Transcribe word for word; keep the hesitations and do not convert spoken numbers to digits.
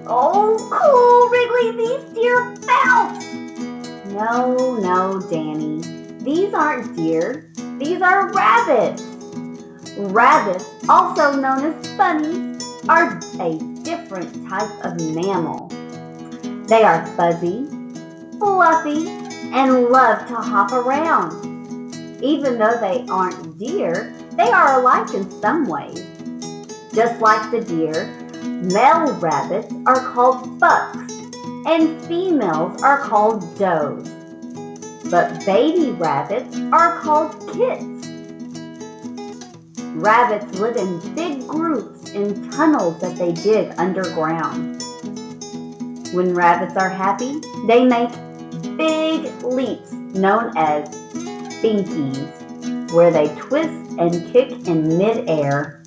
Oh, cool, Wrigley, these deer bounce. No, no, Danny. These aren't deer. These are rabbits. Rabbits, also known as bunnies, are a different type of mammal. They are fuzzy, fluffy, and love to hop around. Even though they aren't deer, they are alike in some ways. Just like the deer, male rabbits are called bucks and females are called does. But baby rabbits are called kits. Rabbits live in big groups in tunnels that they dig underground. When rabbits are happy, they make big leaps known as binkies, where they twist and kick in midair.